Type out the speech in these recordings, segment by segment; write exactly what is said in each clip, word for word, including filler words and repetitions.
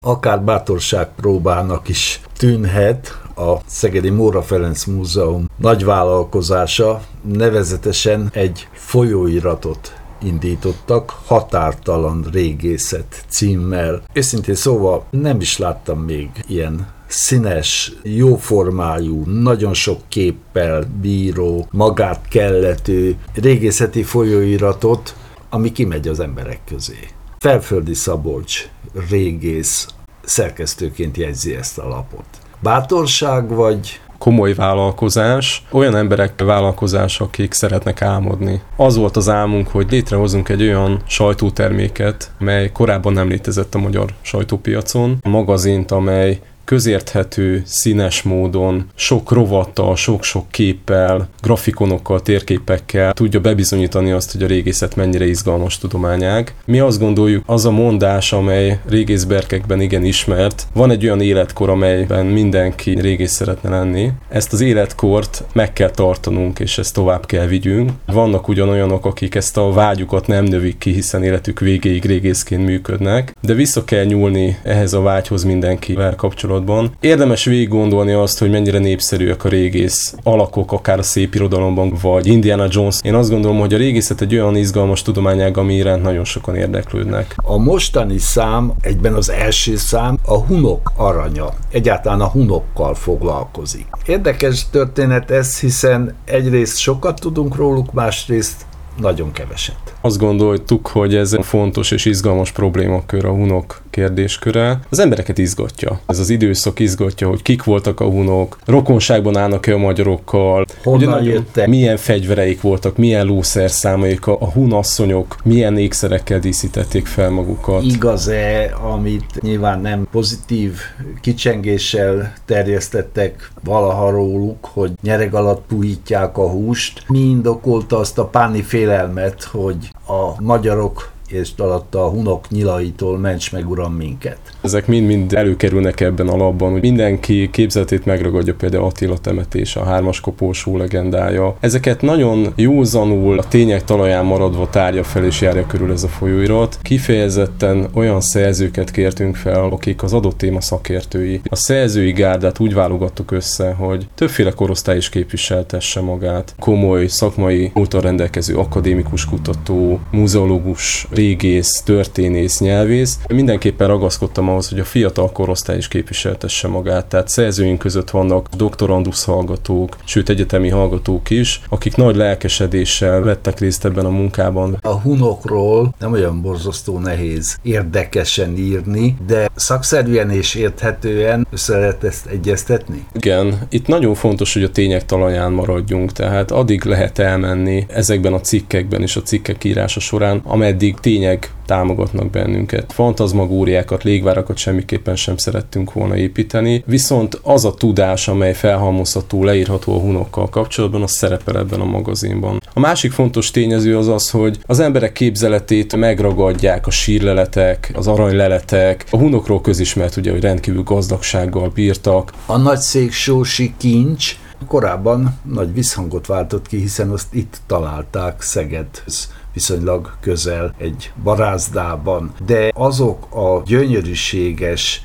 Akár bátorságpróbának is tűnhet a Szegedi Móra Ferenc Múzeum nagyvállalkozása, nevezetesen egy folyóiratot indítottak, Határtalan régészet címmel. Őszintén szóval nem is láttam még ilyen színes, jóformájú, nagyon sok képpel bíró, magát kellető régészeti folyóiratot, ami kimegy az emberek közé. Felföldi Szabolcs régész szerkesztőként jegyzi ezt a lapot. Bátorság vagy... Komoly vállalkozás, olyan emberek vállalkozás, akik szeretnek álmodni. Az volt az álmunk, hogy létrehozunk egy olyan sajtóterméket, mely korábban nem létezett a magyar sajtópiacon, a magazint, amely közérthető, színes módon, sok rovattal, sok-sok képpel, grafikonokkal, térképekkel tudja bebizonyítani azt, hogy a régészet mennyire izgalmas tudományág. Mi azt gondoljuk, az a mondás, amely régészberkekben igen ismert, van egy olyan életkor, amelyben mindenki régész szeretne lenni. Ezt az életkort meg kell tartanunk, és ezt tovább kell vigyünk. Vannak ugyanolyanok, akik ezt a vágyukat nem növik ki, hiszen életük végéig régészként működnek, de vissza kell nyúlni ehhez a vágyhoz mindenkivel kapcsolatban. Érdemes végig gondolni azt, hogy mennyire népszerűek a régész alakok, akár a szép irodalomban, vagy Indiana Jones. Én azt gondolom, hogy a régészet egy olyan izgalmas tudományág, ami iránt nagyon sokan érdeklődnek. A mostani szám, egyben az első szám, a hunok aranya. Egyáltalán a hunokkal foglalkozik. Érdekes történet ez, hiszen egyrészt sokat tudunk róluk, másrészt nagyon keveset. Azt gondoltuk, hogy ez egy fontos és izgalmas problémakör a hunok kérdésköre. Az embereket izgatja. Ez az időszak izgatja, hogy kik voltak a hunok, rokonságban állnak-e a magyarokkal, honnan jöttek, milyen fegyvereik voltak, milyen lószerszámaik, a hunasszonyok milyen ékszerekkel díszítették fel magukat. Igaz-e, amit nyilván nem pozitív kicsengéssel terjesztettek valaha róluk, hogy nyereg alatt puhítják a húst, mi indokolta azt a páni félelmet, hogy a magyarok és alatta a hunok nyilaitól ments meg uram minket. Ezek mind-mind előkerülnek ebben a labban, hogy mindenki képzeletét megragadja, például Attila temetés, a hármas koporsó legendája. Ezeket nagyon józanul, a tények talaján maradva tárja fel és járja körül ez a folyóirat. Kifejezetten olyan szerzőket kértünk fel, akik az adott téma szakértői. A szerzői gárdát úgy válogattuk össze, hogy többféle korosztály is képviseltesse magát. Komoly, szakmai múlttal rendelkező akadémikus kutató, muzeológus, régész, történész, nyelvész. Mindenképpen ragaszkodtam ahhoz, hogy a fiatal korosztály is képviseltesse magát. Tehát szerzőink között vannak doktorandusz hallgatók, sőt egyetemi hallgatók is, akik nagy lelkesedéssel vettek részt ebben a munkában. A hunokról nem olyan borzasztó nehéz érdekesen írni, de szakszerűen és érthetően össze lehet ezt egyeztetni? Igen, itt nagyon fontos, hogy a tények talaján maradjunk, tehát addig lehet elmenni ezekben a cikkekben és a cikkek írása során, ameddig tények támogatnak bennünket. Fantazmagóriákat, légvárakat semmiképpen sem szerettünk volna építeni, viszont az a tudás, amely felhalmozható, leírható a hunokkal kapcsolatban, az szerepel ebben a magazinban. A másik fontos tényező az az, hogy az emberek képzeletét megragadják a sírleletek, az aranyleletek. A hunokról közismert ugye, hogy rendkívül gazdagsággal bírtak. A nagyszéksósi kincs korábban nagy visszhangot váltott ki, hiszen azt itt találták Szegedhez viszonylag közel egy barázdában, de azok a gyönyörűséges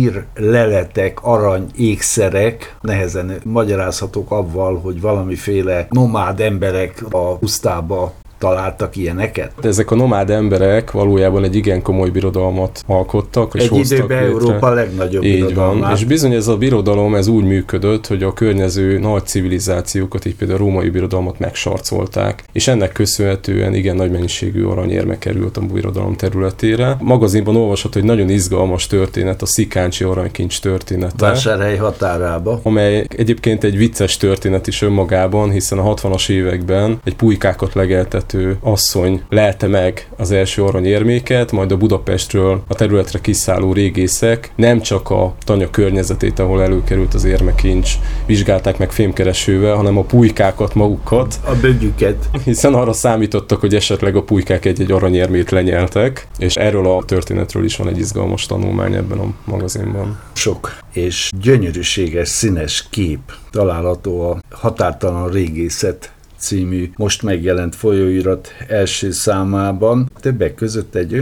sírleletek, arany ékszerek nehezen magyarázhatók avval, hogy valamiféle nomád emberek a pusztába találtak ilyeneket? Ezek a nomád emberek valójában egy igen komoly birodalmat alkottak. És egy időben Európa legnagyobb így birodalmát. Van. És bizony ez a birodalom ez úgy működött, hogy a környező nagy civilizációkat, így például a római birodalmat megsarcolták, és ennek köszönhetően igen nagy mennyiségű aranyérme került a birodalom területére. A magazinban olvasható, hogy nagyon izgalmas történet, a szikáncsi aranykincs története. Vásárhely határába. Amely egyébként egy vicces történet is önmagában, hiszen a hatvanas években egy pulykákat legeltető asszony lelte meg az első aranyérméket, majd a Budapestről a területre kiszálló régészek nem csak a tanya környezetét, ahol előkerült az érmekincs, vizsgálták meg fémkeresővel, hanem a pulykákat magukat. A bögyüket. Hiszen arra számítottak, hogy esetleg a pulykák egy-egy aranyérmét lenyeltek, és erről a történetről is van egy izgalmas tanulmány ebben a magazinban. Sok és gyönyörűséges színes kép található a Határtalan régészet című most megjelent folyóirat első számában. Többek között egy olyan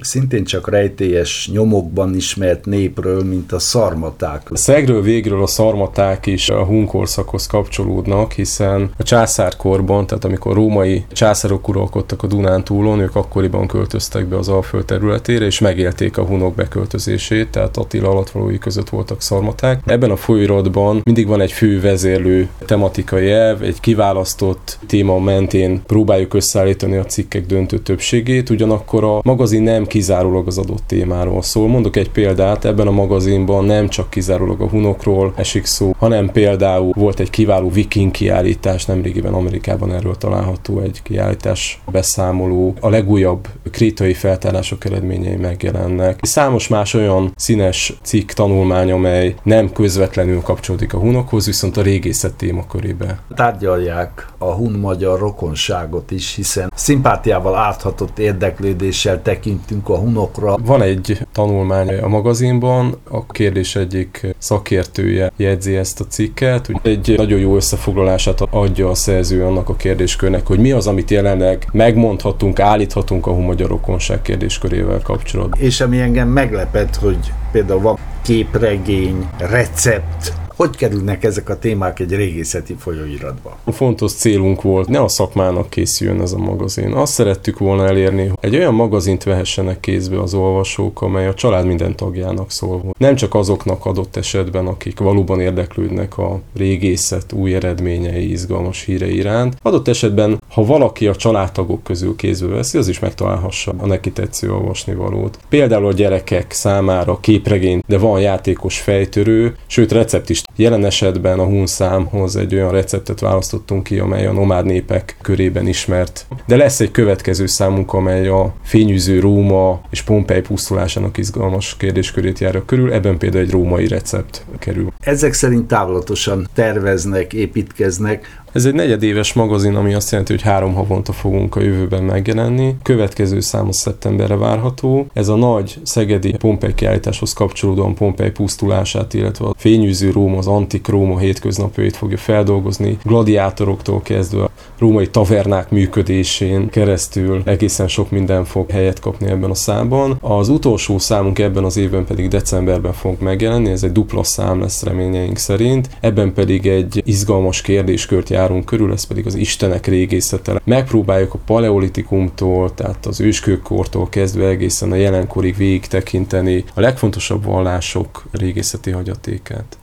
szintén csak rejtélyes nyomokban ismert népről, mint a szarmaták. Szegről végről a szarmaták is a hun korszakhoz kapcsolódnak, hiszen a császárkorban, tehát amikor római császárok uralkodtak a Dunántúlon, ők akkoriban költöztek be az Alföld területére, és megélték a hunok beköltözését, tehát Attila alattvalói között voltak szarmaták. Ebben a folyóiratban mindig van egy fő vezérlő tematikai elv, egy kiválasztott téma mentén próbáljuk összeállítani a cikkek döntő többségét, ugyanakkor a magazin nem kizárólag az adott témáról szól. Mondok egy példát, ebben a magazinban nem csak kizárólag a hunokról esik szó, hanem például volt egy kiváló viking kiállítás, nemrégiben Amerikában erről található egy kiállítás beszámoló, a legújabb krétai feltárások eredményei megjelennek. Számos más olyan színes cikk, tanulmány, amely nem közvetlenül kapcsolódik a hunokhoz, viszont a régészet témakörébe. Tárgyalják a hun-magyar rokonságot is, hiszen szimpátiával áthatott érdeklődéssel tekintünk a hunokra. Van egy tanulmány a magazinban, a kérdés egyik szakértője jegyzi ezt a cikket. Egy nagyon jó összefoglalását adja a szerző annak a kérdéskörnek, hogy mi az, amit jelenleg megmondhatunk, állíthatunk a hun-magyar rokonság kérdéskörével kapcsolatban. És ami engem meglepett, hogy például van képregény, recept. Hogy kerülnek ezek a témák egy régészeti folyóiratba? Fontos célunk volt, ne a szakmának készüljön ez a magazin. Azt szerettük volna elérni, hogy egy olyan magazint vehessenek kézbe az olvasók, amely a család minden tagjának szól. Nem csak azoknak adott esetben, akik valóban érdeklődnek a régészet új eredményei, izgalmas hírei iránt. Adott esetben, ha valaki a családtagok közül kézbe veszi, az is megtalálhassa a neki tetsző olvasnivalót. Például a gyerekek számára képregény, de van játékos fejtörő, sőt recept is. Jelen esetben a hun számhoz egy olyan receptet választottunk ki, amely a nomád népek körében ismert. De lesz egy következő számunk, amely a fényűző Róma és Pompei pusztulásának izgalmas kérdéskörét járja körül, ebben például egy római recept kerül. Ezek szerint távlatosan terveznek, építkeznek. Ez egy negyedéves magazin, ami azt jelenti, hogy három havonta fogunk a jövőben megjelenni. Következő szám a szeptemberre várható. Ez a nagy szegedi Pompei kiállításhoz kapcsolódóan Pompei pusztulását, illetve a fényűző Róma, az antik Róma hétköznapjait fogja feldolgozni. Gladiátoroktól kezdve a római tavernák működésén keresztül egészen sok minden fog helyet kapni ebben a számban. Az utolsó számunk ebben az évben pedig decemberben fog megjelenni, ez egy dupla szám lesz reményeink szerint. Ebben pedig egy izgalmas kérdéskört járunk körül, ez pedig az istenek régészete. Megpróbáljuk a paleolitikumtól, tehát az őskőkortól kezdve egészen a jelenkorig végig tekinteni a legfontosabb vallások régészeti hagyatékát.